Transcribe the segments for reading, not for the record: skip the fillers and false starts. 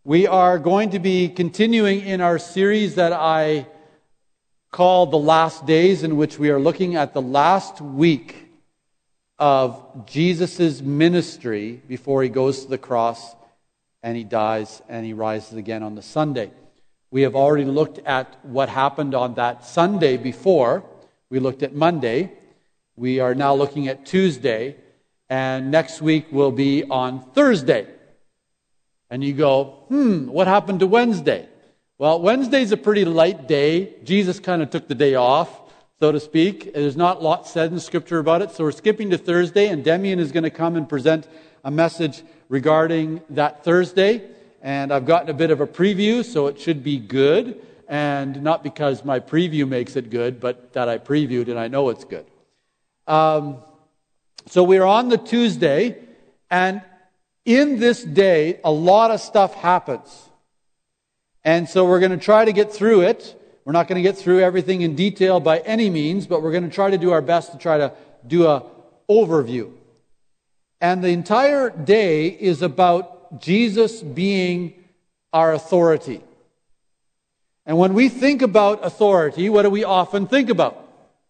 We are going to be continuing in our series that I call The Last Days, in which we are looking at the last week of Jesus' ministry before he goes to the cross and he dies and he rises again on the Sunday. We have already looked at what happened on that Sunday before. We looked at Monday. We are now looking at Tuesday. And next week will be on Thursday. And you go, what happened to Wednesday? Well, Wednesday's a pretty light day. Jesus kind of took the day off, so to speak. There's not a lot said in Scripture about it. So we're skipping to Thursday, and Demian is going to come and present a message regarding that Thursday. And I've gotten a bit of a preview, so it should be good. And not because my preview makes it good, but that I previewed and I know it's good. So we're on the Tuesday, and in this day, a lot of stuff happens. And so we're going to try to get through it. We're not going to get through everything in detail by any means, but we're going to try to do our best to try to do an overview. And the entire day is about Jesus being our authority. And when we think about authority, what do we often think about?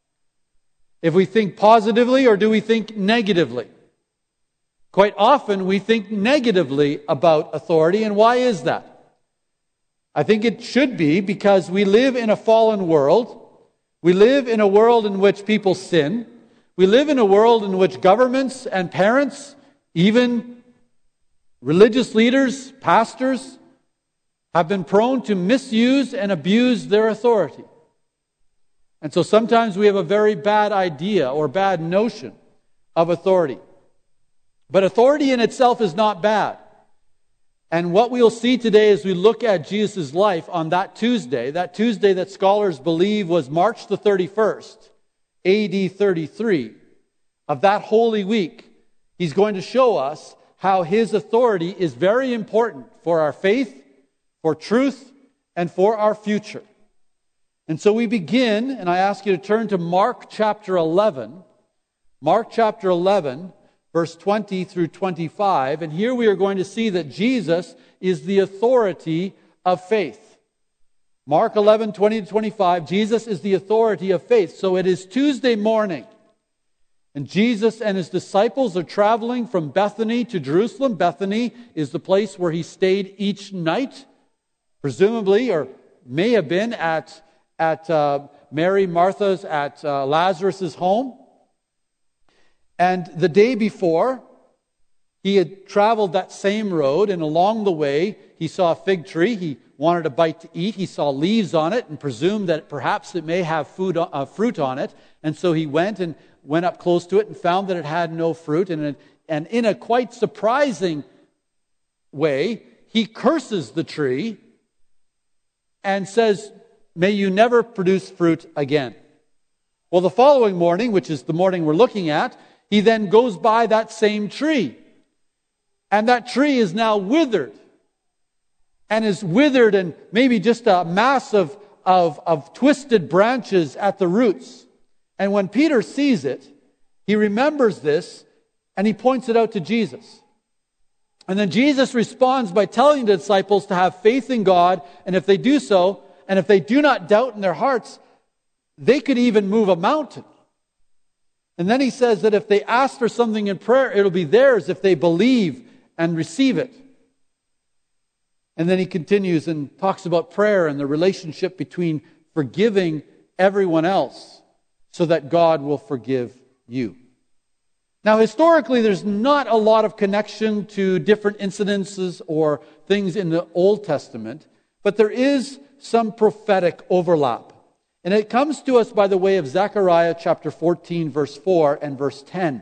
If we think positively, or do we think negatively? Quite often we think negatively about authority, and why is that? I think it should be because we live in a fallen world. We live in a world in which people sin. We live in a world in which governments and parents, even religious leaders, pastors, have been prone to misuse and abuse their authority. And so sometimes we have a very bad idea or bad notion of authority. But authority in itself is not bad. And what we'll see today as we look at Jesus' life on that Tuesday that scholars believe was March the 31st, AD 33, of that Holy Week, he's going to show us how his authority is very important for our faith, for truth, and for our future. And so we begin, and I ask you to turn to Mark chapter 11. Mark chapter 11, verse 20 through 25. And here we are going to see that Jesus is the authority of faith. Mark 11, 20 to 25, Jesus is the authority of faith. So it is Tuesday morning. And Jesus and his disciples are traveling from Bethany to Jerusalem. Bethany is the place where he stayed each night, presumably, or may have been at Mary, Martha's, at Lazarus' home. And the day before, he had traveled that same road, and along the way, he saw a fig tree. He wanted a bite to eat. He saw leaves on it and presumed that perhaps it may have fruit on it. And so he went up close to it and found that it had no fruit. And in a quite surprising way, he curses the tree and says, "May you never produce fruit again." Well, the following morning, which is the morning we're looking at, he then goes by that same tree. And that tree is now withered. And is withered and maybe just a mass of twisted branches at the roots. And when Peter sees it, he remembers this and he points it out to Jesus. And then Jesus responds by telling the disciples to have faith in God, and if they do so, and if they do not doubt in their hearts, they could even move a mountain. And then he says that if they ask for something in prayer, it'll be theirs if they believe and receive it. And then he continues and talks about prayer and the relationship between forgiving everyone else so that God will forgive you. Now, historically, there's not a lot of connection to different incidences or things in the Old Testament, but there is some prophetic overlap. And it comes to us by the way of Zechariah chapter 14, verse 4 and verse 10.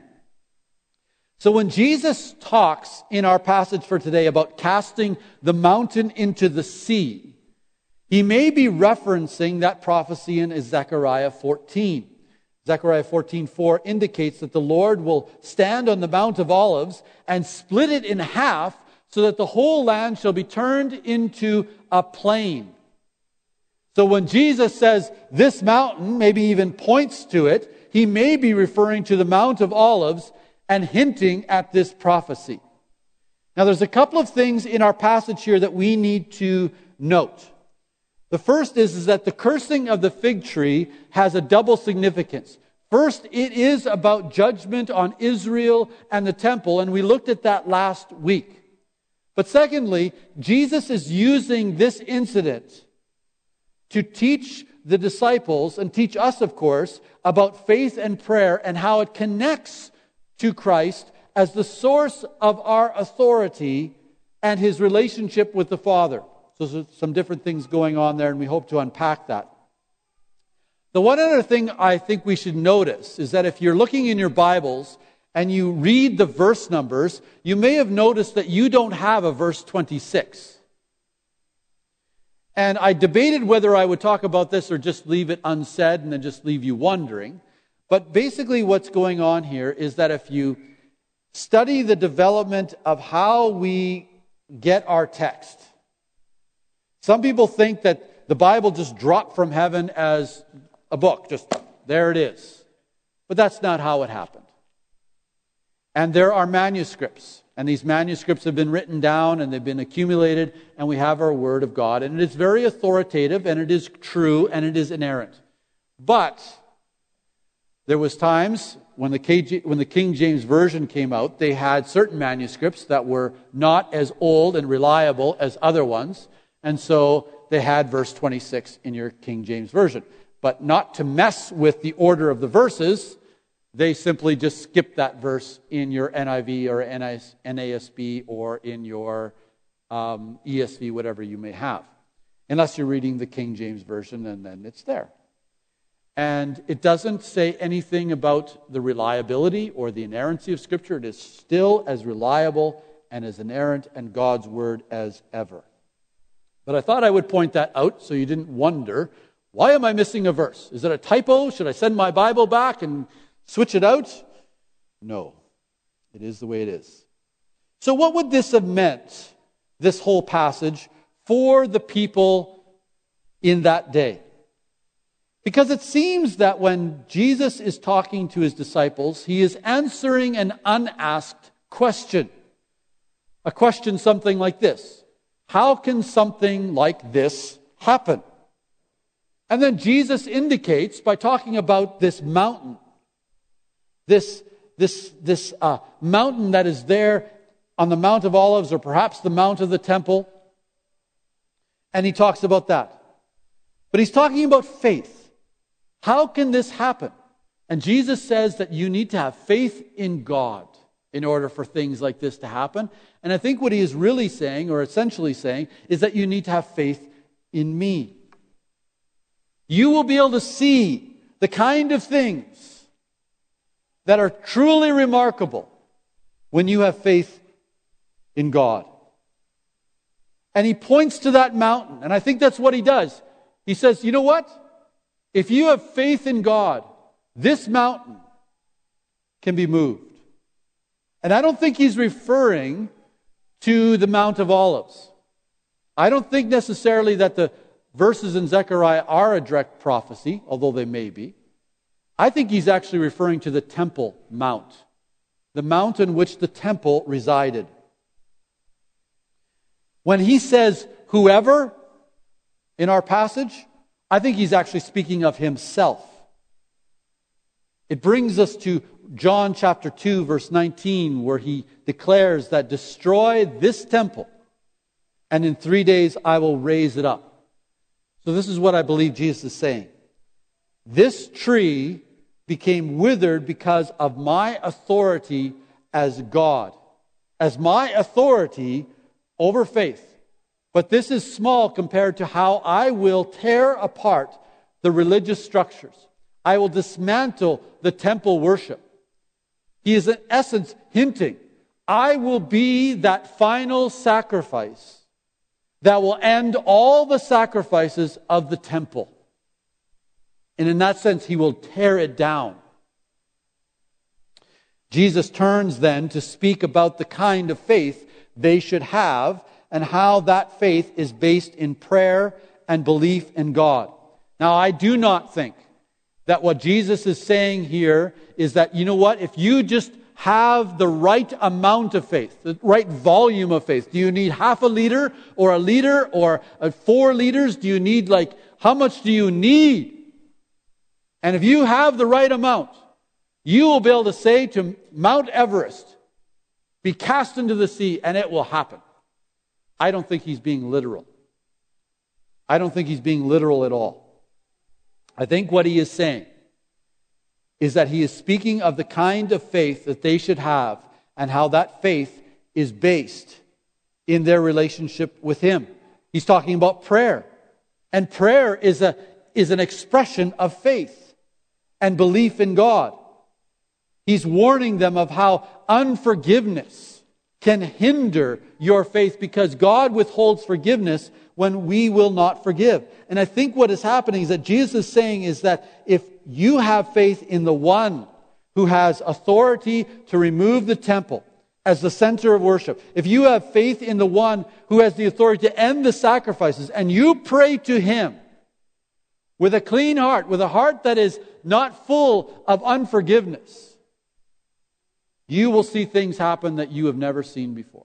So when Jesus talks in our passage for today about casting the mountain into the sea, he may be referencing that prophecy in Zechariah 14. Zechariah 14:4 indicates that the Lord will stand on the Mount of Olives and split it in half so that the whole land shall be turned into a plain. So when Jesus says this mountain, maybe even points to it, he may be referring to the Mount of Olives and hinting at this prophecy. Now, there's a couple of things in our passage here that we need to note. The first is that the cursing of the fig tree has a double significance. First, it is about judgment on Israel and the temple, and we looked at that last week. But secondly, Jesus is using this incident to teach the disciples, and teach us, of course, about faith and prayer and how it connects to Christ as the source of our authority and His relationship with the Father. So there's some different things going on there, and we hope to unpack that. The one other thing I think we should notice is that if you're looking in your Bibles and you read the verse numbers, you may have noticed that you don't have a verse 26. And I debated whether I would talk about this or just leave it unsaid and then just leave you wondering. But basically what's going on here is that if you study the development of how we get our text, some people think that the Bible just dropped from heaven as a book, just there it is. But that's not how it happened. And there are manuscripts, and these manuscripts have been written down and they've been accumulated, and we have our Word of God, and it is very authoritative, and it is true, and it is inerrant. But there was times when the King James Version came out, they had certain manuscripts that were not as old and reliable as other ones, and so they had verse 26 in your King James Version. But not to mess with the order of the verses, they simply just skip that verse in your NIV or NASB or in your ESV, whatever you may have. Unless you're reading the King James Version, and then it's there. And it doesn't say anything about the reliability or the inerrancy of Scripture. It is still as reliable and as inerrant and God's Word as ever. But I thought I would point that out so you didn't wonder, why am I missing a verse? Is it a typo? Should I send my Bible back and switch it out? No. It is the way it is. So what would this have meant, this whole passage, for the people in that day? Because it seems that when Jesus is talking to His disciples, He is answering an unasked question. A question something like this: how can something like this happen? And then Jesus indicates by talking about this mountain, this mountain that is there on the Mount of Olives, or perhaps the Mount of the Temple, and He talks about that. But He's talking about faith. How can this happen? And Jesus says that you need to have faith in God in order for things like this to happen. And I think what He is really saying, or essentially saying, is that you need to have faith in me. You will be able to see the kind of things that are truly remarkable when you have faith in God. And He points to that mountain, and I think that's what He does. He says, you know what? If you have faith in God, this mountain can be moved. And I don't think He's referring to the Mount of Olives. I don't think necessarily that the verses in Zechariah are a direct prophecy, although they may be. I think He's actually referring to the Temple Mount, the mount in which the temple resided. When He says whoever in our passage, I think He's actually speaking of Himself. It brings us to John chapter 2, verse 19, where He declares that destroy this temple, and in 3 days I will raise it up. So this is what I believe Jesus is saying. This tree became withered because of my authority as God, as my authority over faith. But this is small compared to how I will tear apart the religious structures. I will dismantle the temple worship. He is in essence hinting, I will be that final sacrifice that will end all the sacrifices of the temple. And in that sense, He will tear it down. Jesus turns then to speak about the kind of faith they should have and how that faith is based in prayer and belief in God. Now, I do not think that what Jesus is saying here is that, you know what, if you just have the right amount of faith, the right volume of faith? Do you need half a liter or 4 liters? Do you need how much do you need? And if you have the right amount, you will be able to say to Mount Everest, be cast into the sea, and it will happen. I don't think he's being literal. I don't think he's being literal at all. I think what he is saying is that he is speaking of the kind of faith that they should have and how that faith is based in their relationship with him. He's talking about prayer. And prayer is an expression of faith and belief in God. He's warning them of how unforgiveness can hinder your faith because God withholds forgiveness when we will not forgive. And I think what is happening is that Jesus is saying is that if you have faith in the one who has authority to remove the temple as the center of worship, if you have faith in the one who has the authority to end the sacrifices, and you pray to him with a clean heart, with a heart that is not full of unforgiveness, you will see things happen that you have never seen before.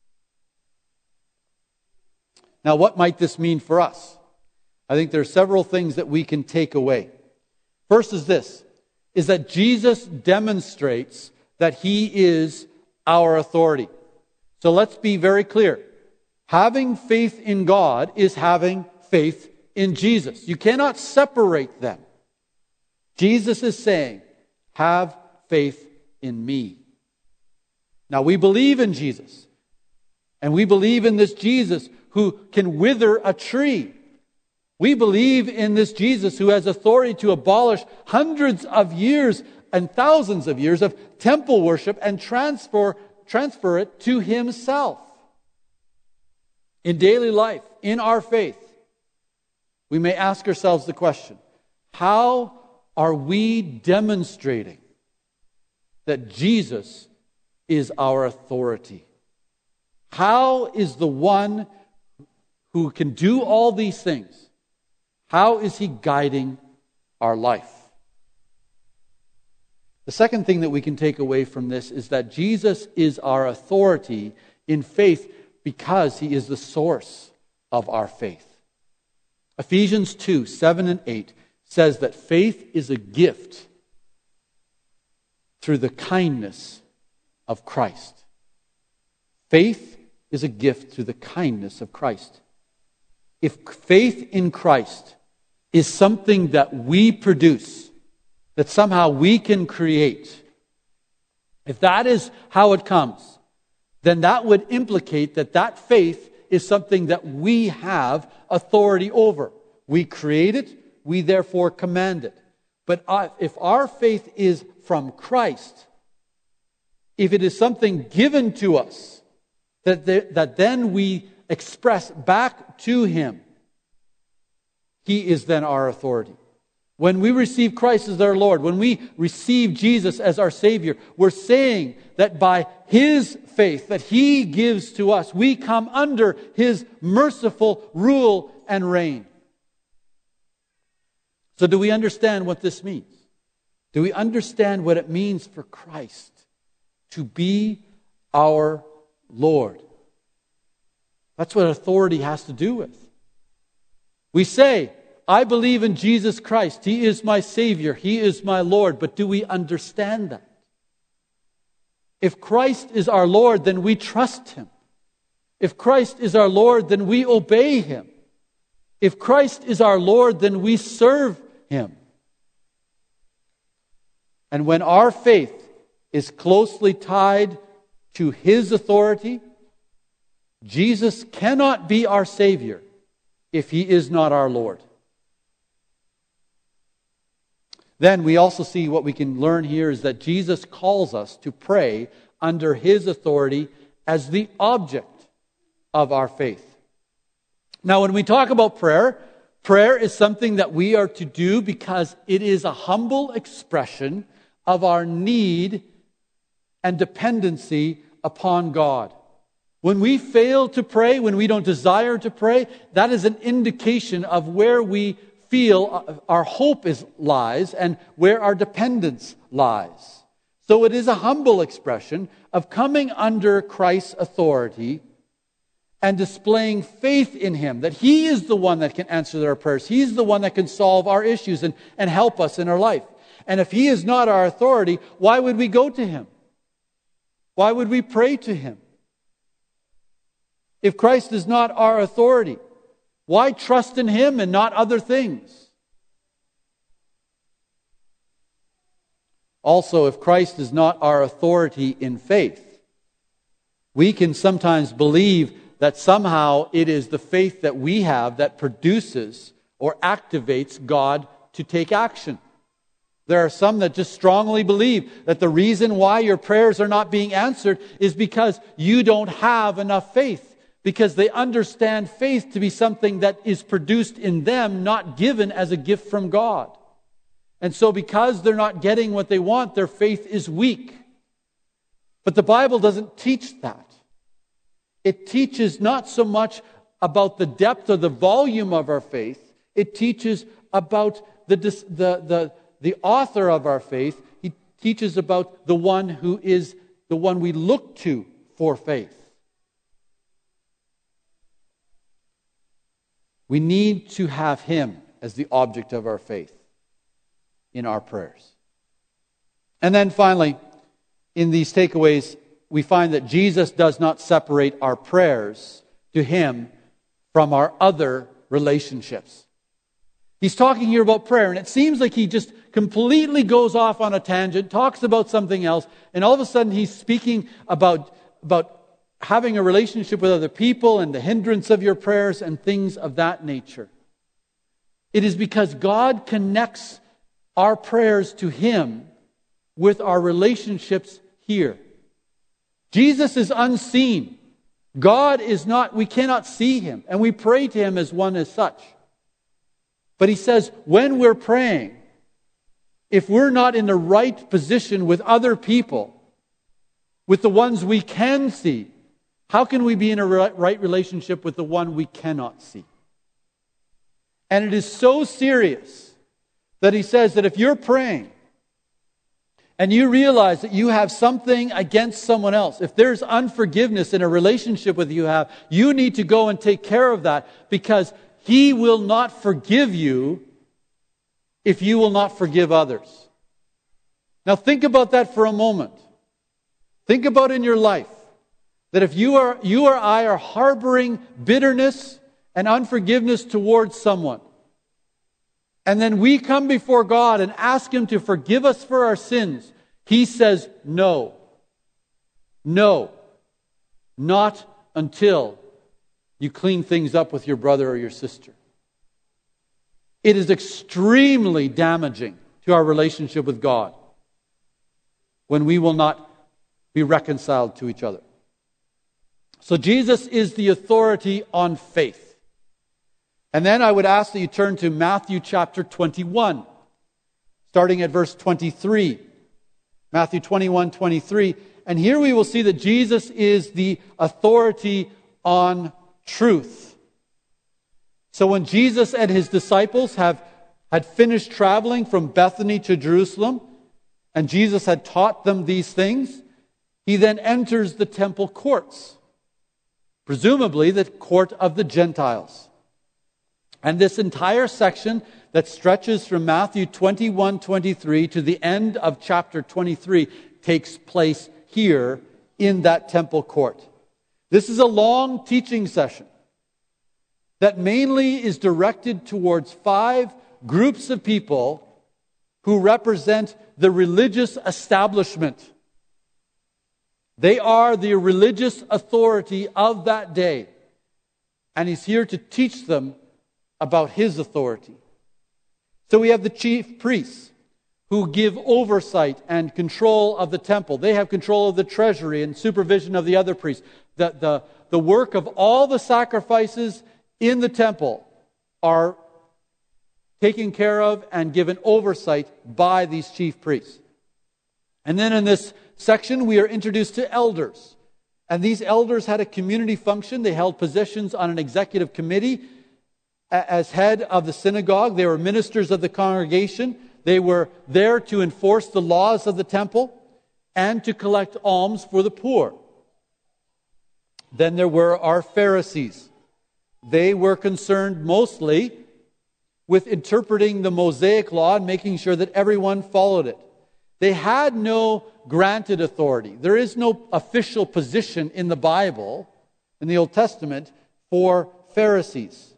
Now, what might this mean for us? I think there are several things that we can take away. First is this, is that Jesus demonstrates that he is our authority. So let's be very clear. Having faith in God is having faith in Jesus. You cannot separate them. Jesus is saying, have faith in me. Now, we believe in Jesus. And we believe in this Jesus who can wither a tree. We believe in this Jesus who has authority to abolish hundreds of years and thousands of years of temple worship and transfer it to himself. In daily life, in our faith, we may ask ourselves the question, how are we demonstrating that Jesus is our authority? How is the one who can do all these things, how is he guiding our life? The second thing that we can take away from this is that Jesus is our authority in faith because he is the source of our faith. Ephesians 2, 7 and 8 says that faith is a gift through the kindness of Christ. Faith is a gift through the kindness of Christ. If faith in Christ is something that we produce, that somehow we can create, if that is how it comes, then that would implicate that that faith is something that we have authority over. We create it, we therefore command it. But if our faith is from Christ, if it is something given to us, that then we express back to him, he is then our authority. When we receive Christ as our Lord, when we receive Jesus as our Savior, we're saying that by his faith that he gives to us, we come under his merciful rule and reign. So do we understand what this means? Do we understand what it means for Christ to be our Lord? That's what authority has to do with. We say, I believe in Jesus Christ. He is my Savior. He is my Lord. But do we understand that? If Christ is our Lord, then we trust him. If Christ is our Lord, then we obey him. If Christ is our Lord, then we serve him. And when our faith is closely tied to his authority, Jesus cannot be our Savior if he is not our Lord. Then we also see what we can learn here is that Jesus calls us to pray under his authority as the object of our faith. Now, when we talk about prayer, prayer is something that we are to do because it is a humble expression of our need and dependency upon God. When we fail to pray, when we don't desire to pray, that is an indication of where we feel our hope lies and where our dependence lies. So it is a humble expression of coming under Christ's authority and displaying faith in Him, that He is the one that can answer our prayers. He's the one that can solve our issues and help us in our life. And if He is not our authority, why would we go to Him? Why would we pray to Him? If Christ is not our authority, why trust in Him and not other things? Also, if Christ is not our authority in faith, we can sometimes believe that somehow it is the faith that we have that produces or activates God to take action. There are some that just strongly believe that the reason why your prayers are not being answered is because you don't have enough faith, because they understand faith to be something that is produced in them, not given as a gift from God. And so because they're not getting what they want, their faith is weak. But the Bible doesn't teach that. It teaches not so much about the depth or the volume of our faith. It teaches about the author of our faith. He teaches about the one who is the one we look to for faith. We need to have Him as the object of our faith in our prayers. And then finally, in these takeaways, we find that Jesus does not separate our prayers to Him from our other relationships. He's talking here about prayer, and it seems like He just completely goes off on a tangent, talks about something else, and all of a sudden He's speaking about having a relationship with other people and the hindrance of your prayers and things of that nature. It is because God connects our prayers to Him with our relationships here. Jesus is unseen. God is not, we cannot see Him, and we pray to Him as one as such. But He says, when we're praying, if we're not in the right position with other people, with the ones we can see, how can we be in a right relationship with the one we cannot see? And it is so serious that He says that if you're praying and you realize that you have something against someone else, if there's unforgiveness in a relationship with you need to go and take care of that, because He will not forgive you if you will not forgive others. Now think about that for a moment. Think about in your life that if you or I are harboring bitterness and unforgiveness towards someone, and then we come before God and ask Him to forgive us for our sins, He says, no. No. Not until you clean things up with your brother or your sister. It is extremely damaging to our relationship with God when we will not be reconciled to each other. So Jesus is the authority on faith. And then I would ask that you turn to Matthew chapter 21, starting at verse 23. Matthew 21:23. And here we will see that Jesus is the authority on truth. So when Jesus and His disciples had finished traveling from Bethany to Jerusalem, and Jesus had taught them these things, He then enters the temple courts, presumably the court of the Gentiles. And this entire section that stretches from Matthew 21:23 to the end of chapter 23 takes place here in that temple court. This is a long teaching session that mainly is directed towards 5 groups of people who represent the religious establishment. They are the religious authority of that day. And He's here to teach them about His authority. So we have the chief priests who give oversight and control of the temple. They have control of the treasury and supervision of the other priests. The work of all the sacrifices in the temple are taken care of and given oversight by these chief priests. And then in this section we are introduced to elders. And these elders had a community function. They held positions on an executive committee. As head of the synagogue, they were ministers of the congregation. They were there to enforce the laws of the temple. and to collect alms for the poor. Then there were our Pharisees. They were concerned mostly with interpreting the Mosaic law and making sure that everyone followed it. They had no granted authority. There is no official position in the Bible, in the Old Testament, for Pharisees,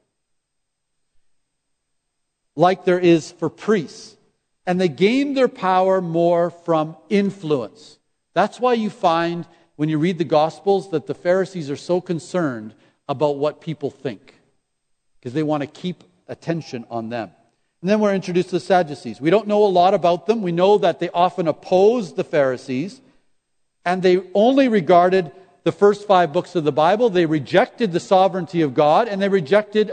like there is for priests. And they gained their power more from influence. That's why you find, when you read the Gospels, that the Pharisees are so concerned about what people think, because they want to keep attention on them. And then we're introduced to the Sadducees. We don't know a lot about them. We know that they often opposed the Pharisees, and they only regarded the first 5 books of the Bible. They rejected the sovereignty of God, and they rejected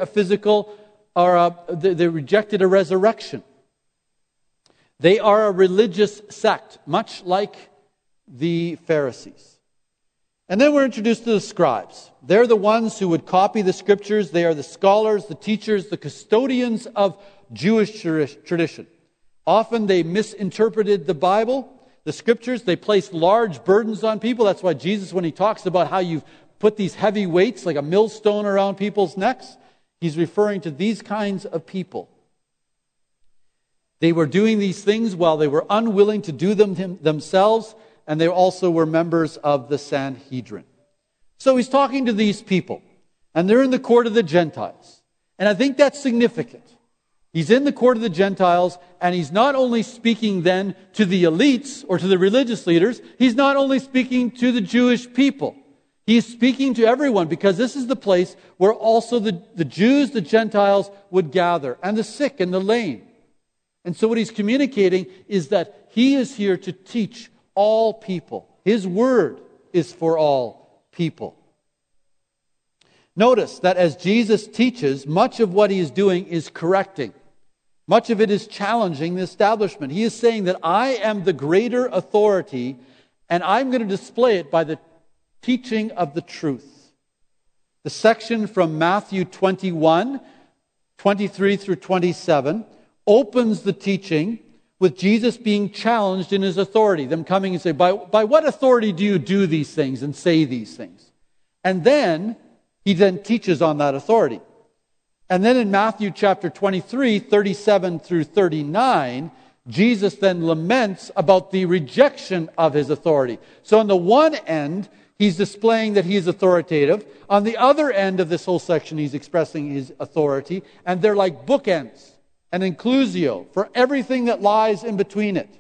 they rejected a resurrection. They are a religious sect, much like the Pharisees. And then we're introduced to the scribes. They're the ones who would copy the scriptures. They are the scholars, the teachers, the custodians of Jewish tradition. Often they misinterpreted the Bible, the scriptures. They placed large burdens on people. That's why Jesus, when he talks about how you've put these heavy weights like a millstone around people's necks, he's referring to these kinds of people. They were doing these things while they were unwilling to do them themselves, and they also were members of the Sanhedrin. So he's talking to these people, and they're in the court of the Gentiles. And I think that's significant. He's in the court of the Gentiles, and he's not only speaking then to the elites or to the religious leaders, he's not only speaking to the Jewish people. He's speaking to everyone, because this is the place where also the Jews, the Gentiles, would gather, and the sick and the lame. And so what he's communicating is that he is here to teach all people. His word is for all people. Notice that as Jesus teaches, much of what he is doing is correcting. Much of it is challenging the establishment. He is saying that I am the greater authority, and I'm going to display it by the teaching of the truth. The section from Matthew 21, 23 through 27, opens the teaching with Jesus being challenged in his authority. Them coming and say, by what authority do you do these things and say these things? And then, he then teaches on that authority. And then in Matthew chapter 23, 37 through 39, Jesus then laments about the rejection of his authority. So on the one end, he's displaying that he is authoritative. On the other end of this whole section, he's expressing his authority. And they're like bookends, an inclusio for everything that lies in between it.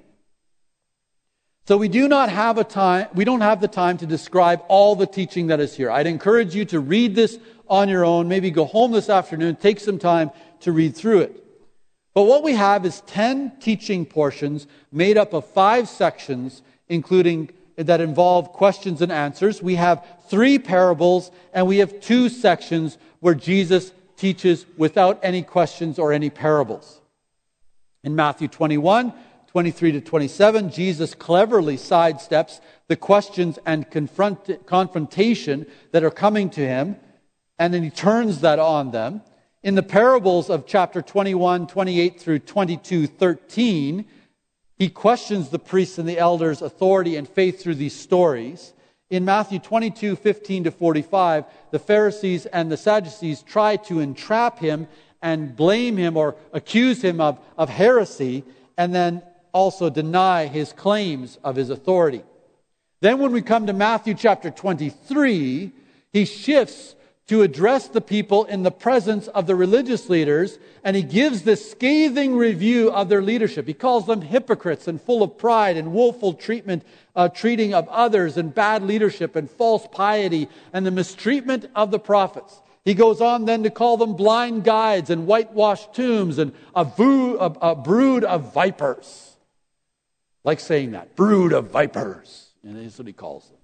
So we don't have the time to describe all the teaching that is here. I'd encourage you to read this on your own. Maybe go home this afternoon, take some time to read through it. But what we have is 10 teaching portions made up of 5 sections, including that involve questions and answers. We have 3 parables, and we have 2 sections where Jesus teaches without any questions or any parables. In Matthew 21, 23 to 27, Jesus cleverly sidesteps the questions and confrontation that are coming to him, and then he turns that on them. In the parables of chapter 21, 28 through 22, 13, he questions the priests and the elders' authority and faith through these stories. In Matthew 22, 15 to 45, the Pharisees and the Sadducees try to entrap him and blame him or accuse him of heresy, and then also deny his claims of his authority. Then when we come to Matthew chapter 23, he shifts to address the people in the presence of the religious leaders, and he gives this scathing review of their leadership. He calls them hypocrites and full of pride and woeful treating of others, and bad leadership and false piety and the mistreatment of the prophets. He goes on then to call them blind guides and whitewashed tombs and a brood of vipers. Like saying that, brood of vipers. And that's what he calls them.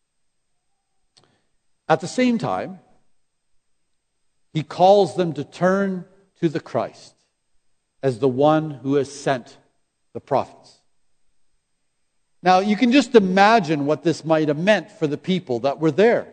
At the same time, he calls them to turn to the Christ as the one who has sent the prophets. Now, you can just imagine what this might have meant for the people that were there.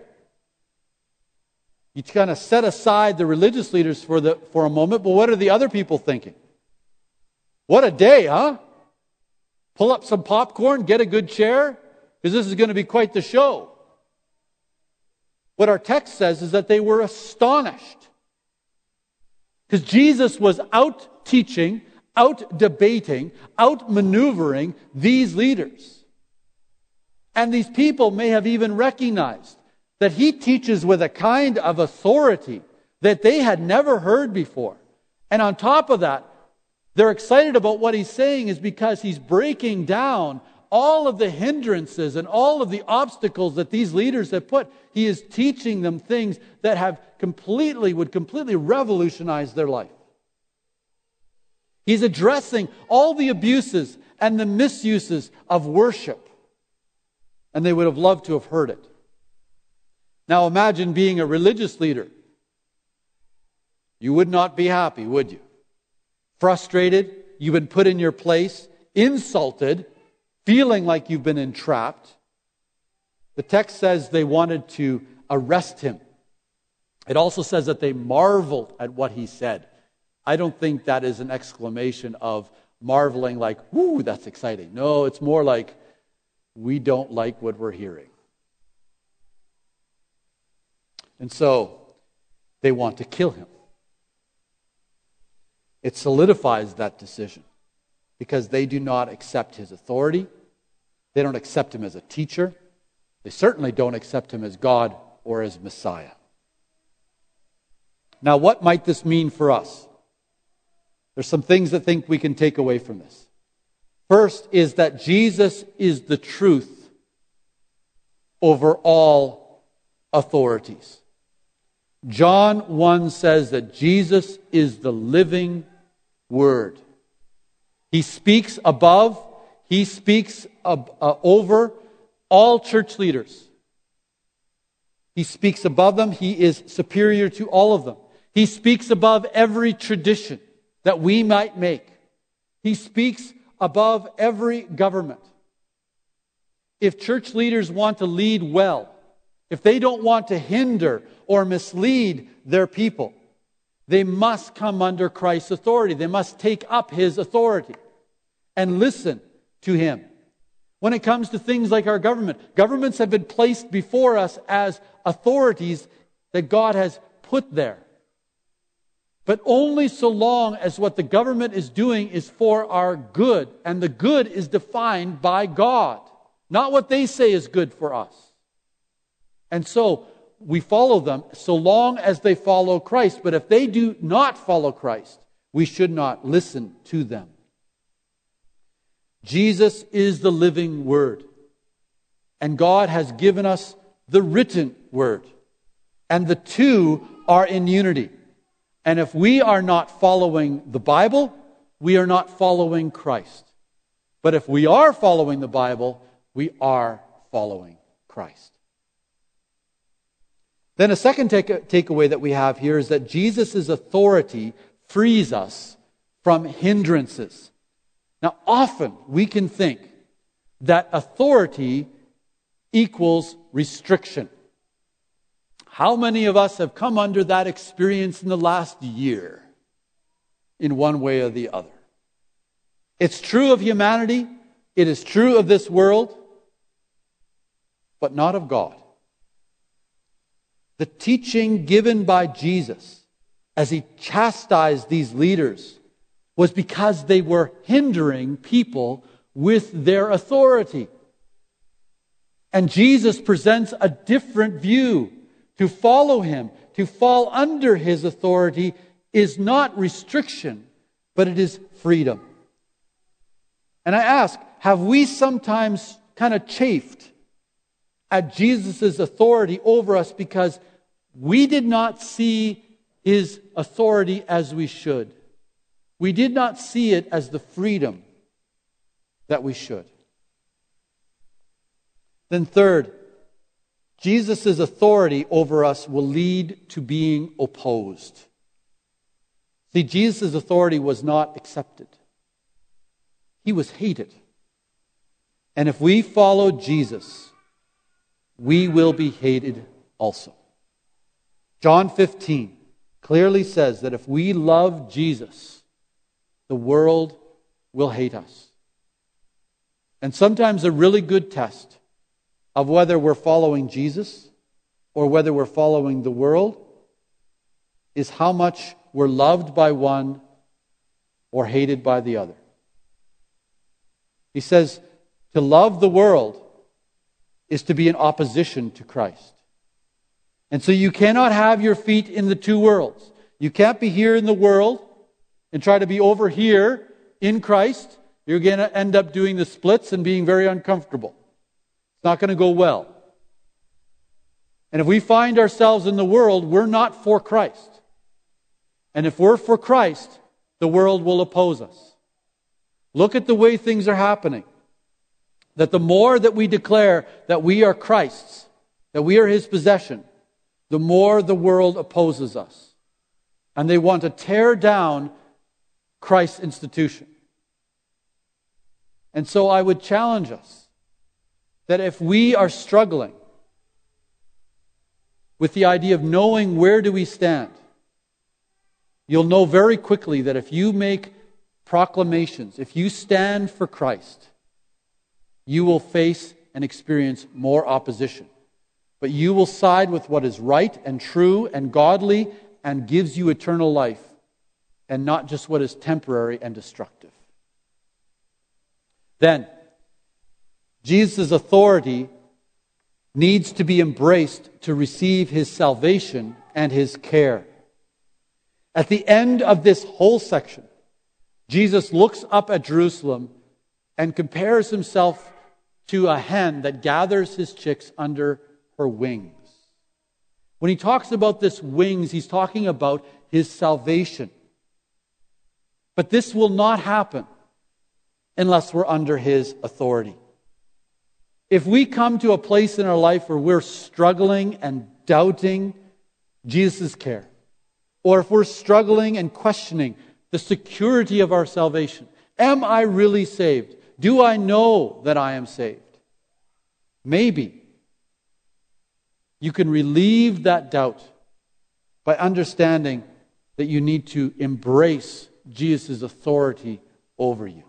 You kind of set aside the religious leaders for a moment, but what are the other people thinking? What a day, huh? Pull up some popcorn, get a good chair, because this is going to be quite the show. What our text says is that they were astonished. Because Jesus was out teaching, out debating, out maneuvering these leaders. And these people may have even recognized that he teaches with a kind of authority that they had never heard before. And on top of that, they're excited about what he's saying is because he's breaking down all of the hindrances and all of the obstacles that these leaders have put. He is teaching them things that would completely revolutionize their life. He's addressing all the abuses and the misuses of worship. And they would have loved to have heard it. Now imagine being a religious leader. You would not be happy, would you? Frustrated, you've been put in your place, insulted, feeling like you've been entrapped. The text says they wanted to arrest him. It also says that they marveled at what he said. I don't think that is an exclamation of marveling like, whoo, that's exciting. No, it's more like, we don't like what we're hearing. And so, they want to kill him. It solidifies that decision because they do not accept his authority. They don't accept him as a teacher. They certainly don't accept him as God or as Messiah. Now, what might this mean for us? There's some things that I think we can take away from this. First is that Jesus is the truth over all authorities. John 1 says that Jesus is the living Word. He speaks above, he speaks over all church leaders. He speaks above them. He is superior to all of them. He speaks above every tradition that we might make. He speaks above every government. If church leaders want to lead well, if they don't want to hinder or mislead their people, they must come under Christ's authority. They must take up his authority and listen to him. When it comes to things like our government, governments have been placed before us as authorities that God has put there. But only so long as what the government is doing is for our good. And the good is defined by God, not what they say is good for us. And so we follow them so long as they follow Christ. But if they do not follow Christ, we should not listen to them. Jesus is the living Word. And God has given us the written Word. And the two are in unity. And if we are not following the Bible, we are not following Christ. But if we are following the Bible, we are following Christ. Then a second takeaway that we have here is that Jesus' authority frees us from hindrances. Now, often we can think that authority equals restriction. How many of us have come under that experience in the last year, in one way or the other? It's true of humanity, it is true of this world, but not of God. The teaching given by Jesus as he chastised these leaders was because they were hindering people with their authority. And Jesus presents a different view. To follow him, to fall under his authority is not restriction, but it is freedom. And I ask, have we sometimes kind of chafed at Jesus' authority over us because we did not see his authority as we should? We did not see it as the freedom that we should. Then third, Jesus' authority over us will lead to being opposed. See, Jesus' authority was not accepted. He was hated. And if we follow Jesus, we will be hated also. John 15 clearly says that if we love Jesus, the world will hate us. And sometimes a really good test of whether we're following Jesus or whether we're following the world is how much we're loved by one or hated by the other. He says to love the world is to be in opposition to Christ. And so you cannot have your feet in the two worlds. You can't be here in the world and try to be over here in Christ. You're going to end up doing the splits and being very uncomfortable. It's not going to go well. And if we find ourselves in the world, we're not for Christ. And if we're for Christ, the world will oppose us. Look at the way things are happening. That the more that we declare that we are Christ's, that we are His possession, the more the world opposes us. And they want to tear down Christ's institution. And so I would challenge us that if we are struggling with the idea of knowing where do we stand, you'll know very quickly that if you make proclamations, if you stand for Christ, you will face and experience more opposition. But you will side with what is right and true and godly and gives you eternal life, and not just what is temporary and destructive. Then, Jesus' authority needs to be embraced to receive His salvation and His care. At the end of this whole section, Jesus looks up at Jerusalem and compares Himself to a hen that gathers his chicks under her wings. When He talks about this wings, He's talking about His salvation. But this will not happen unless we're under His authority. If we come to a place in our life where we're struggling and doubting Jesus' care, or if we're struggling and questioning the security of our salvation, am I really saved? Do I know that I am saved? Maybe you can relieve that doubt by understanding that you need to embrace Jesus' authority over you.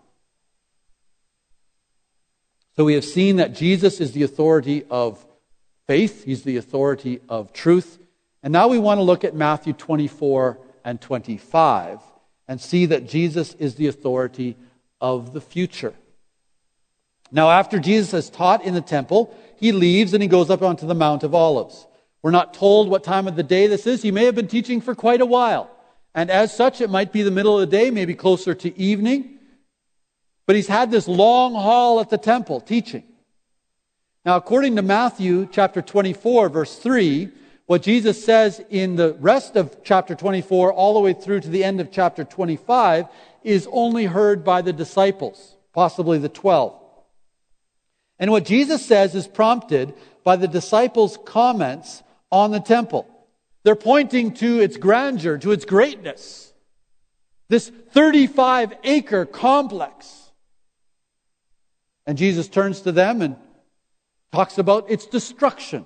So we have seen that Jesus is the authority of faith. He's the authority of truth. And now we want to look at Matthew 24 and 25 and see that Jesus is the authority of the future. Now, after Jesus has taught in the temple, He leaves and He goes up onto the Mount of Olives. We're not told what time of the day this is. He may have been teaching for quite a while. And as such, it might be the middle of the day, maybe closer to evening. But He's had this long haul at the temple teaching. Now, according to Matthew chapter 24, verse 3, what Jesus says in the rest of chapter 24 all the way through to the end of chapter 25 is only heard by the disciples, possibly the 12. And what Jesus says is prompted by the disciples' comments on the temple. They're pointing to its grandeur, to its greatness. This 35-acre complex. And Jesus turns to them and talks about its destruction.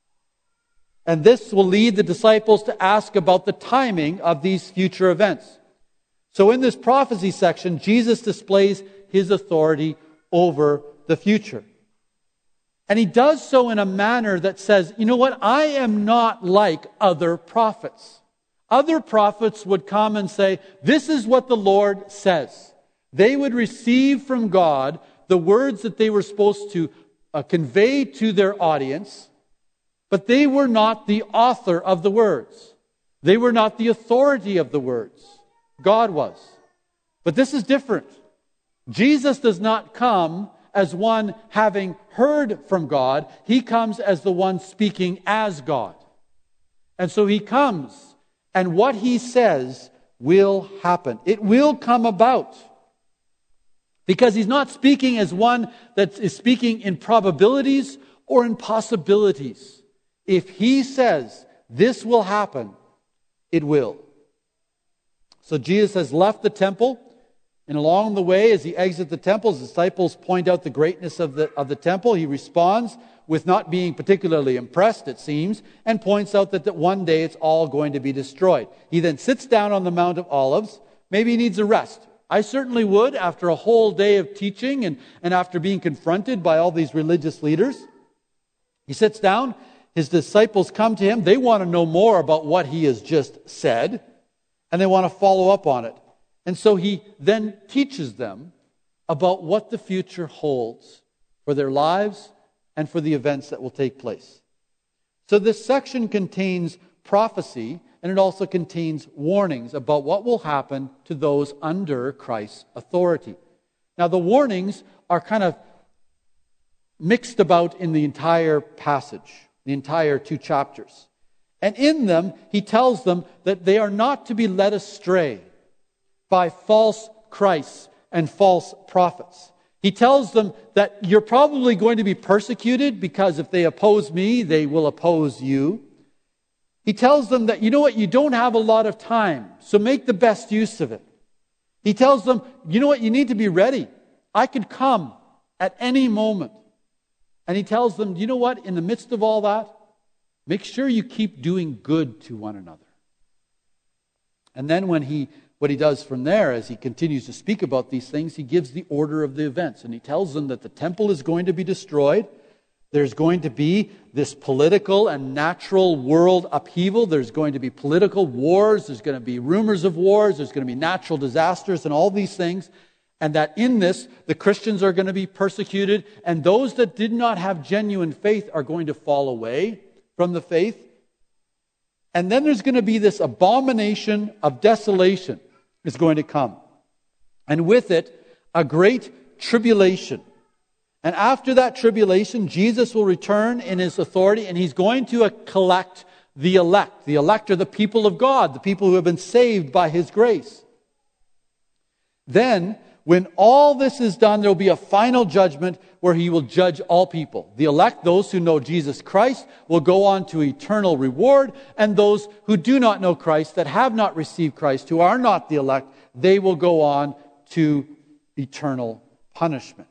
And this will lead the disciples to ask about the timing of these future events. So in this prophecy section, Jesus displays His authority over the future. And He does so in a manner that says, you know what, I am not like other prophets. Other prophets would come and say, this is what the Lord says. They would receive from God the words that they were supposed to convey to their audience, but they were not the author of the words. They were not the authority of the words. God was. But this is different. Jesus does not come as one having heard from God. He comes as the one speaking as God. And so He comes, and what He says will happen. It will come about. Because He's not speaking as one that is speaking in probabilities or in possibilities. If He says this will happen, it will. So Jesus has left the temple, and along the way, as He exits the temple, His disciples point out the greatness of the temple. He responds with not being particularly impressed, it seems, and points out that one day it's all going to be destroyed. He then sits down on the Mount of Olives. Maybe He needs a rest. I certainly would, after a whole day of teaching and after being confronted by all these religious leaders. He sits down. His disciples come to him. They want to know more about what he has just said, and they want to follow up on it. And so he then teaches them about what the future holds for their lives and for the events that will take place. So this section contains prophecy, and it also contains warnings about what will happen to those under Christ's authority. Now, the warnings are kind of mixed about in the entire passage, the entire 2 chapters. And in them, he tells them that they are not to be led astray by false Christs and false prophets. He tells them that you're probably going to be persecuted because if they oppose me, they will oppose you. He tells them that, you know what, you don't have a lot of time, so make the best use of it. He tells them, you know what, you need to be ready. I could come at any moment. And he tells them, you know what, in the midst of all that, make sure you keep doing good to one another. And then what he does from there, as he continues to speak about these things, he gives the order of the events. And he tells them that the temple is going to be destroyed. There's going to be this political and natural world upheaval. There's going to be political wars. There's going to be rumors of wars. There's going to be natural disasters and all these things. And that in this, the Christians are going to be persecuted. And those that did not have genuine faith are going to fall away from the faith. And then there's going to be this abomination of desolation is going to come. And with it, a great tribulation. And after that tribulation, Jesus will return in his authority, and he's going to collect the elect. The elect are the people of God, the people who have been saved by his grace. Then, when all this is done, there will be a final judgment where he will judge all people. The elect, those who know Jesus Christ, will go on to eternal reward, and those who do not know Christ, that have not received Christ, who are not the elect, they will go on to eternal punishment.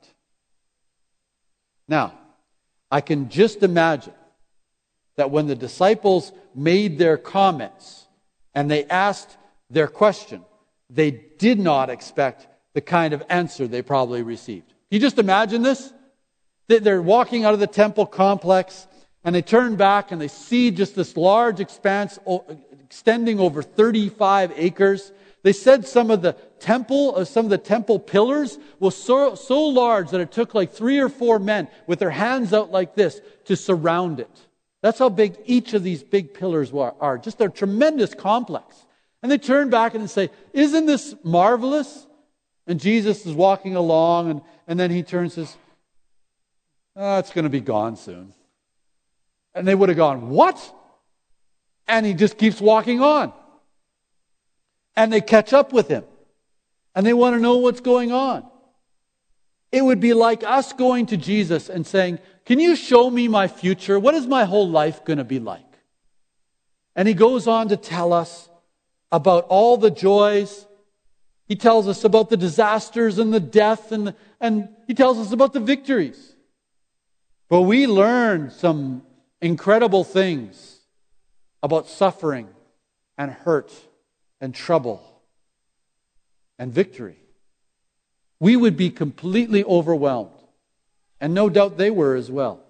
Now, I can just imagine that when the disciples made their comments and they asked their question, they did not expect the kind of answer they probably received. Can you just imagine this? They're walking out of the temple complex and they turn back and they see just this large expanse extending over 35 acres. They said some of the temple pillars was so large that it took like 3 or 4 men with their hands out like this to surround it. That's how big each of these big pillars are. Just a tremendous complex. And they turn back and they say, isn't this marvelous? And Jesus is walking along and then he turns and says, it's going to be gone soon. And they would have gone, what? And he just keeps walking on. And they catch up with him. And they want to know what's going on. It would be like us going to Jesus and saying, can you show me my future? What is my whole life going to be like? And he goes on to tell us about all the joys. He tells us about the disasters and the death, and he tells us about the victories. But we learn some incredible things about suffering and hurt and trouble and victory. We would be completely overwhelmed. And no doubt they were as well.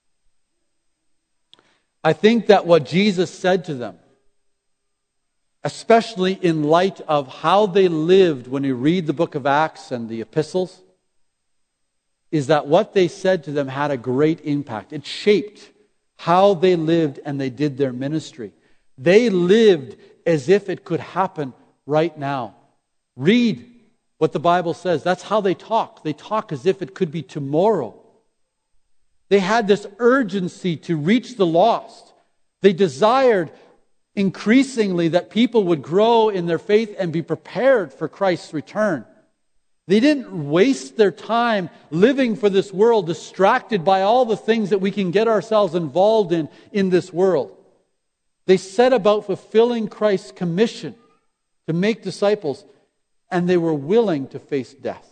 I think that what Jesus said to them, especially in light of how they lived when you read the book of Acts and the epistles, is that what they said to them had a great impact. It shaped how they lived and they did their ministry. They lived as if it could happen right now. Read what the Bible says. That's how they talk. They talk as if it could be tomorrow. They had this urgency to reach the lost. They desired increasingly that people would grow in their faith and be prepared for Christ's return. They didn't waste their time living for this world, distracted by all the things that we can get ourselves involved in this world. They set about fulfilling Christ's commission to make disciples, and they were willing to face death.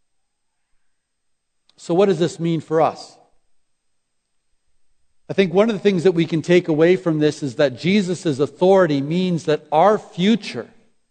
So what does this mean for us? I think one of the things that we can take away from this is that Jesus' authority means that our future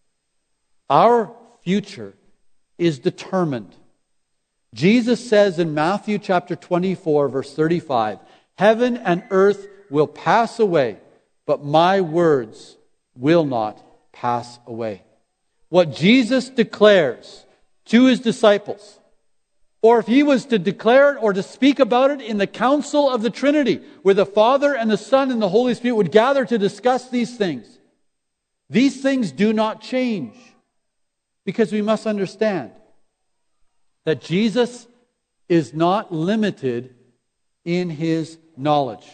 is determined. Jesus says in Matthew chapter 24, verse 35, Heaven and earth will pass away, but my words will not pass away. What Jesus declares to his disciples, or if he was to declare it or to speak about it in the council of the Trinity, where the Father and the Son and the Holy Spirit would gather to discuss these things do not change. Because we must understand that Jesus is not limited in his knowledge.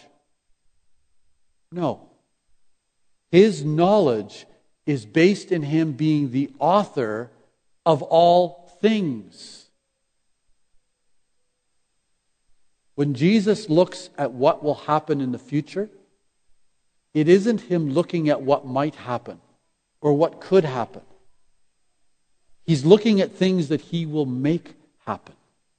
No. His knowledge is based in him being the author of all things. When Jesus looks at what will happen in the future, it isn't him looking at what might happen or what could happen. He's looking at things that he will make happen.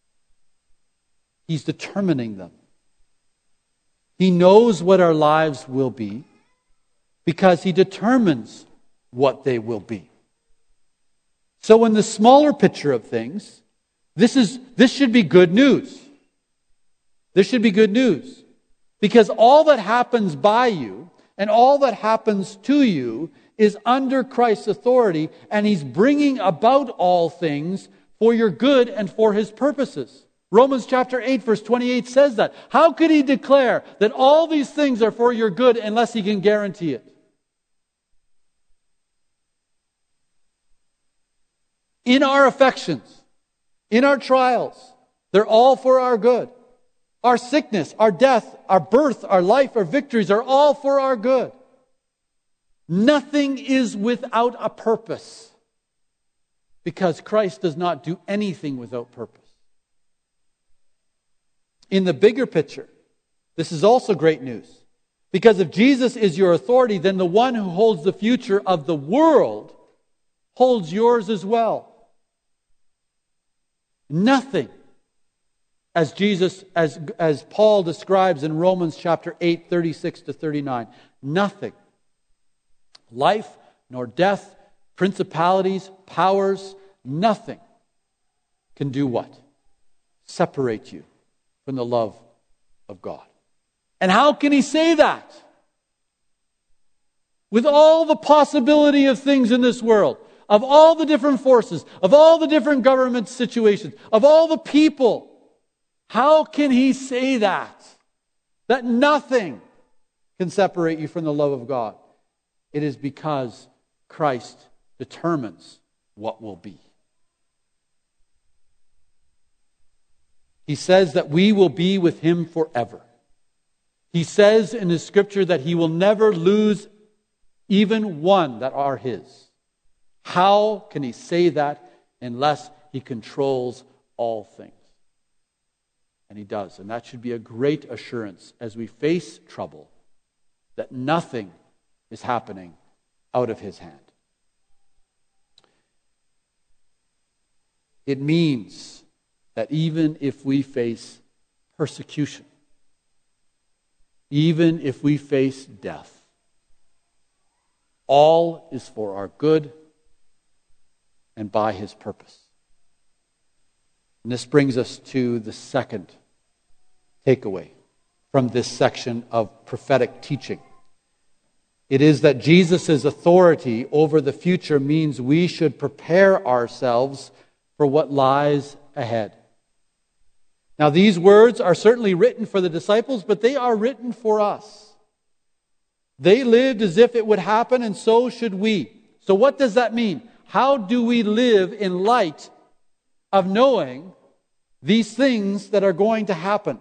He's determining them. He knows what our lives will be because he determines what they will be. So in the smaller picture of things, this should be good news. This should be good news. Because all that happens by you and all that happens to you is under Christ's authority, and he's bringing about all things for your good and for his purposes. Romans chapter 8 verse 28 says that. How could he declare that all these things are for your good unless he can guarantee it? In our affections, in our trials, they're all for our good. Our sickness, our death, our birth, our life, our victories are all for our good. Nothing is without a purpose, because Christ does not do anything without purpose. In the bigger picture, this is also great news. Because if Jesus is your authority, then the one who holds the future of the world holds yours as well. Nothing, as Paul describes in Romans chapter 8, 36 to 39, nothing, life nor death, principalities, powers, nothing can do what? Separate you from the love of God. And how can he say that? With all the possibility of things in this world, of all the different forces, of all the different government situations, of all the people, how can he say that? That nothing can separate you from the love of God. It is because Christ determines what will be. He says that we will be with him forever. He says in his scripture that he will never lose even one that are his. How can he say that unless he controls all things? And he does. And that should be a great assurance as we face trouble, that nothing is happening out of his hand. It means that even if we face persecution, even if we face death, all is for our good and by his purpose. And this brings us to the second takeaway from this section of prophetic teaching. It is that Jesus' authority over the future means we should prepare ourselves for what lies ahead. Now, these words are certainly written for the disciples, but they are written for us. They lived as if it would happen, and so should we. So what does that mean? How do we live in light of knowing these things that are going to happen?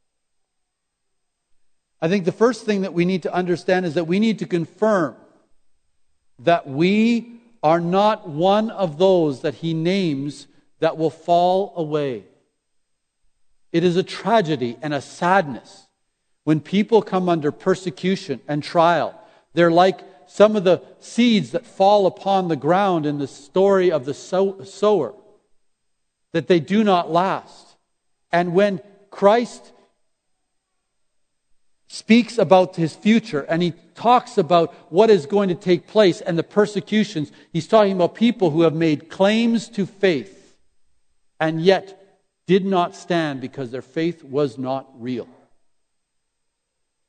I think the first thing that we need to understand is that we need to confirm that we are not one of those that he names that will fall away. It is a tragedy and a sadness when people come under persecution and trial. They're like some of the seeds that fall upon the ground in the story of the sower, that they do not last. And when Christ speaks about his future and he talks about what is going to take place and the persecutions, he's talking about people who have made claims to faith and yet did not stand because their faith was not real.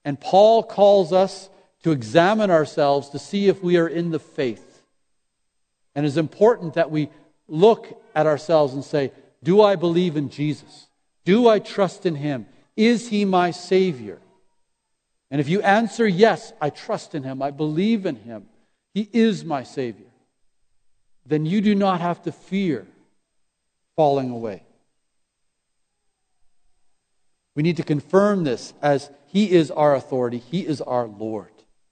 And Paul calls us to examine ourselves to see if we are in the faith. And it's important that we look at ourselves and say, do I believe in Jesus? Do I trust in Him? Is He my Savior? And if you answer yes, I trust in Him, I believe in Him, He is my Savior, then you do not have to fear falling away. We need to confirm this as He is our authority, He is our Lord.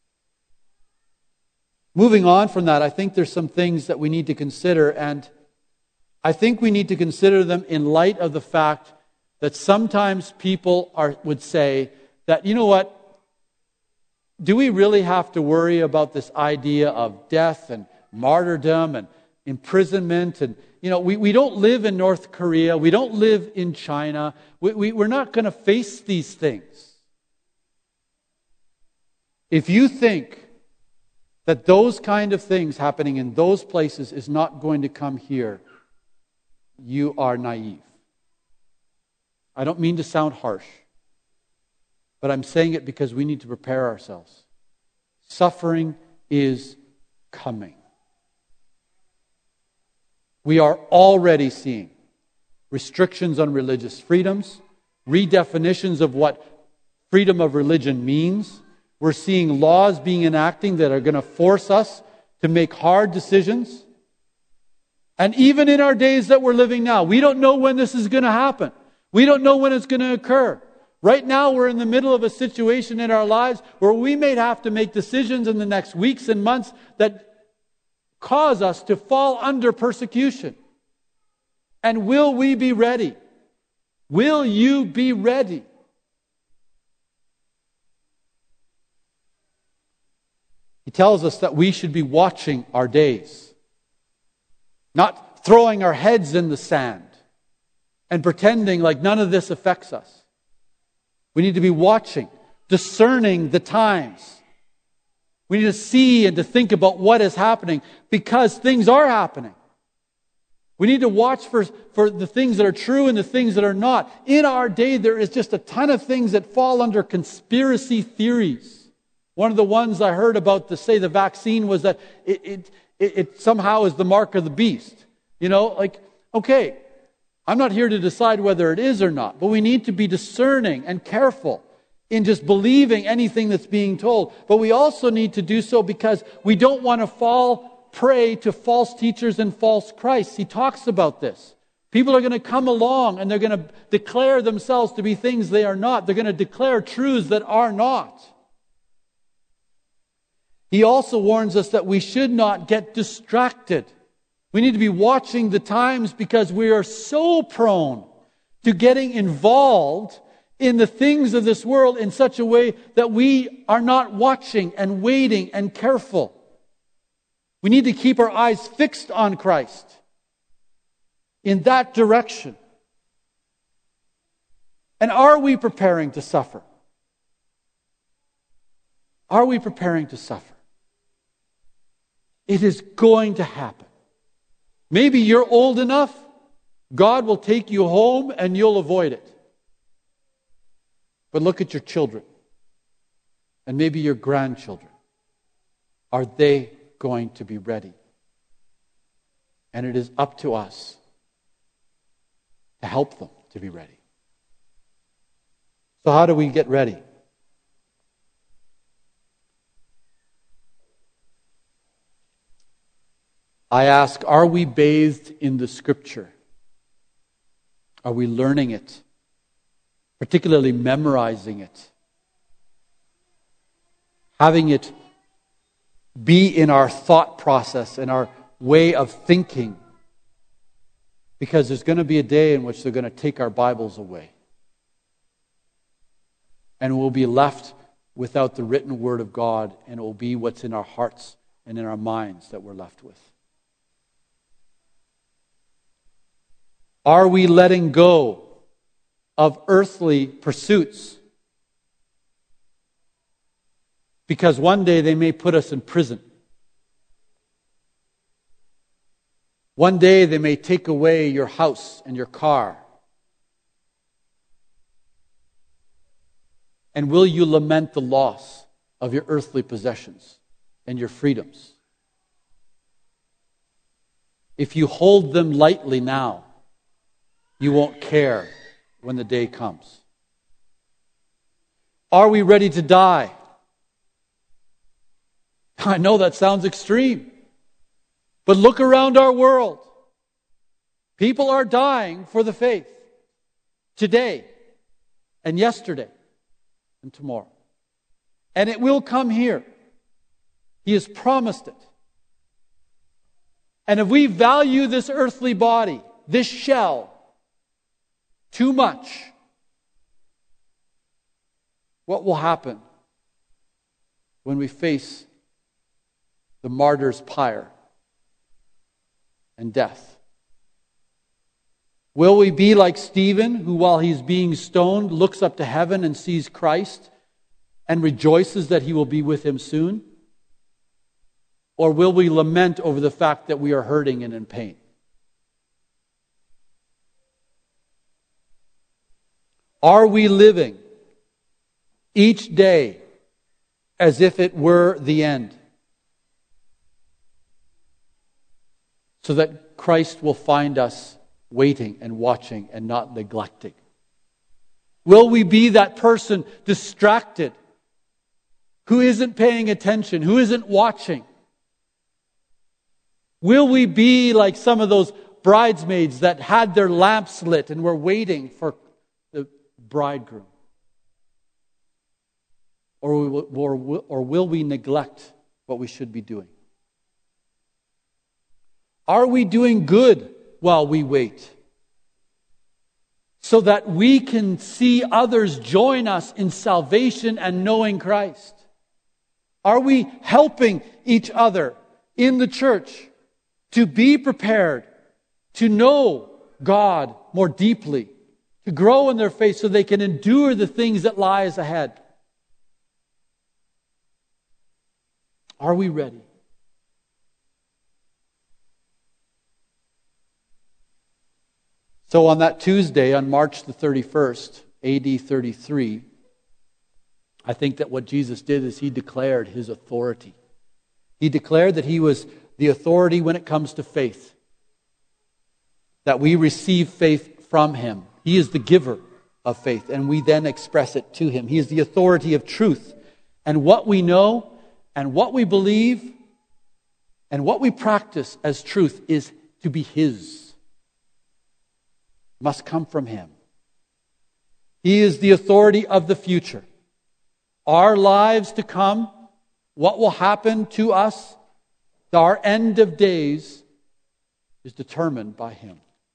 Moving on from that, I think there's some things that we need to consider, and I think we need to consider them in light of the fact that sometimes people would say that, you know what, do we really have to worry about this idea of death and martyrdom and imprisonment? And, we don't live in North Korea. We don't live in China. We're not going to face these things. If you think that those kind of things happening in those places is not going to come here, you are naive. I don't mean to sound harsh, but I'm saying it because we need to prepare ourselves. Suffering is coming. We are already seeing restrictions on religious freedoms, redefinitions of what freedom of religion means. We're seeing laws being enacted that are going to force us to make hard decisions. And even in our days that we're living now, we don't know when this is going to happen. We don't know when it's going to occur. Right now, we're in the middle of a situation in our lives where we may have to make decisions in the next weeks and months that cause us to fall under persecution. And will we be ready? Will you be ready? He tells us that we should be watching our days, not throwing our heads in the sand and pretending like none of this affects us. We need to be watching, discerning the times. We need to see and to think about what is happening because things are happening. We need to watch for the things that are true and the things that are not. In our day, there is just a ton of things that fall under conspiracy theories. One of the ones I heard about to say the vaccine was that it somehow is the mark of the beast. Okay, I'm not here to decide whether it is or not, but we need to be discerning and careful in just believing anything that's being told. But we also need to do so because we don't want to fall prey to false teachers and false Christs. He talks about this. People are going to come along and they're going to declare themselves to be things they are not. They're going to declare truths that are not. He also warns us that we should not get distracted. We need to be watching the times because we are so prone to getting involved in the things of this world in such a way that we are not watching and waiting and careful. We need to keep our eyes fixed on Christ in that direction. And are we preparing to suffer? Are we preparing to suffer? It is going to happen. Maybe you're old enough, God will take you home and you'll avoid it. But look at your children and maybe your grandchildren. Are they going to be ready? And it is up to us to help them to be ready. So how do we get ready? I ask, are we bathed in the Scripture? Are we learning it? Particularly memorizing it? Having it be in our thought process and our way of thinking? Because there's going to be a day in which they're going to take our Bibles away. And we'll be left without the written Word of God, and it will be what's in our hearts and in our minds that we're left with. Are we letting go of earthly pursuits? Because one day they may put us in prison. One day they may take away your house and your car. And will you lament the loss of your earthly possessions and your freedoms? If you hold them lightly now, you won't care when the day comes. Are we ready to die? I know that sounds extreme, but look around our world. People are dying for the faith today and yesterday and tomorrow. And it will come here. He has promised it. And if we value this earthly body, this shell, too much, what will happen when we face the martyr's pyre and death? Will we be like Stephen, who while he's being stoned looks up to heaven and sees Christ and rejoices that he will be with him soon? Or will we lament over the fact that we are hurting and in pain? Are we living each day as if it were the end, so that Christ will find us waiting and watching and not neglecting? Will we be that person distracted, who isn't paying attention, who isn't watching? Will we be like some of those bridesmaids that had their lamps lit and were waiting for the bridegroom? Or will we neglect what we should be doing? Are we doing good while we wait, so that we can see others join us in salvation and knowing Christ? Are we helping each other in the church to be prepared to know God more deeply, to grow in their faith so they can endure the things that lies ahead? Are we ready? So on that Tuesday, on March the 31st, AD 33, I think that what Jesus did is He declared His authority. He declared that He was the authority when it comes to faith, that we receive faith from Him. He is the giver of faith, and we then express it to Him. He is the authority of truth. And what we know, and what we believe, and what we practice as truth is to be His. Must come from Him. He is the authority of the future. Our lives to come, what will happen to us, our end of days, is determined by Him.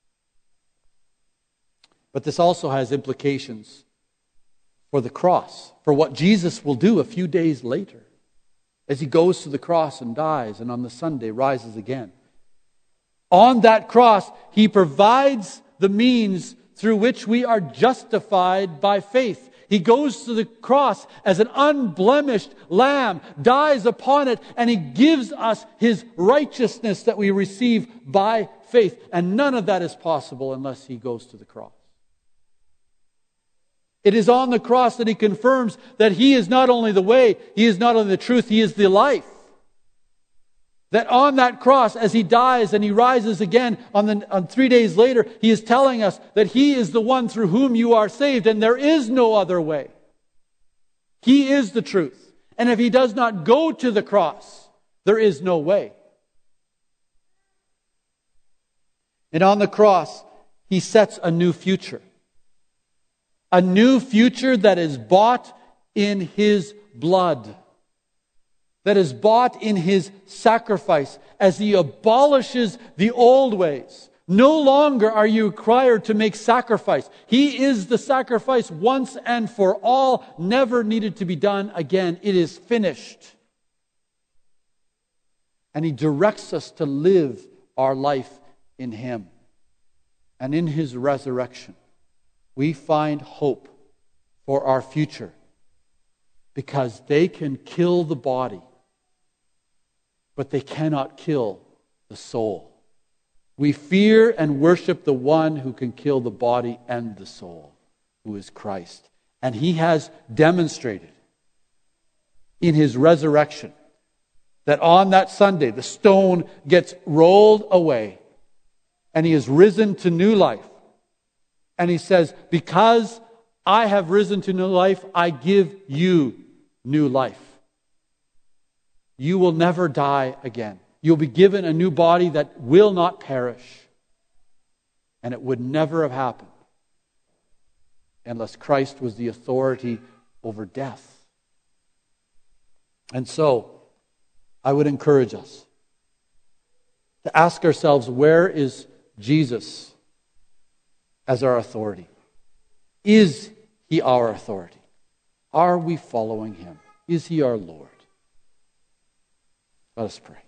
But this also has implications for the cross, for what Jesus will do a few days later, as He goes to the cross and dies, and on the Sunday rises again. On that cross, He provides the means through which we are justified by faith. He goes to the cross as an unblemished lamb, dies upon it, and He gives us His righteousness that we receive by faith. And none of that is possible unless He goes to the cross. It is on the cross that He confirms that He is not only the way, He is not only the truth, He is the life. That on that cross, as He dies and He rises again on 3 days later, He is telling us that He is the one through whom you are saved, and there is no other way. He is the truth. And if He does not go to the cross, there is no way. And on the cross, He sets a new future. A new future that is bought in His blood. That is bought in His sacrifice as He abolishes the old ways. No longer are you required to make sacrifice. He is the sacrifice once and for all, never needed to be done again. It is finished. And He directs us to live our life in Him. And in His resurrection, we find hope for our future, because they can kill the body, but they cannot kill the soul. We fear and worship the one who can kill the body and the soul, who is Christ. And He has demonstrated in His resurrection that on that Sunday the stone gets rolled away and He is risen to new life. And He says, because I have risen to new life, I give you new life. You will never die again. You'll be given a new body that will not perish. And it would never have happened unless Christ was the authority over death. And so, I would encourage us to ask ourselves, where is Jesus as our authority? Is He our authority? Are we following Him? Is He our Lord? Let us pray.